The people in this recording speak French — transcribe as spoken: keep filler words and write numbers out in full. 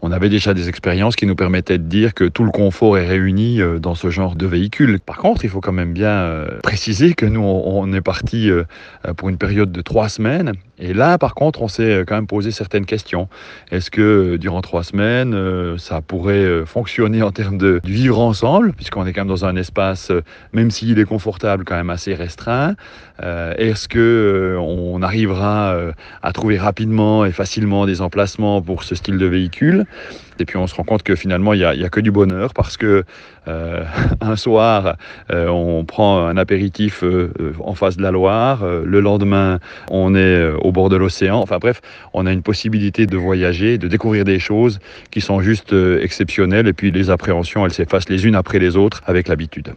On avait déjà des expériences qui nous permettaient de dire que tout le confort est réuni euh, dans ce genre de véhicule. Par contre, il faut quand même bien euh, préciser que nous, on, on est parti euh, pour une période de trois semaines. Et là, par contre, on s'est quand même posé certaines questions. Est-ce que euh, durant trois semaines, euh, ça pourrait euh, fonctionner en termes de, de vivre ensemble, puisqu'on est quand même dans un espace, euh, même s'il est confortable, quand même assez restreint. Euh, est-ce que euh, on arrivera euh, à trouver rapidement et facilement des emplacements pour ce style de véhicule? Et puis on se rend compte que finalement, il n'y a, a que du bonheur parce que euh, un soir, euh, on prend un apéritif euh, en face de la Loire. Euh, le lendemain, on est euh, au bord de l'océan. Enfin bref, on a une possibilité de voyager, de découvrir des choses qui sont juste euh, exceptionnelles. Et puis les appréhensions, elles s'effacent les unes après les autres avec l'habitude.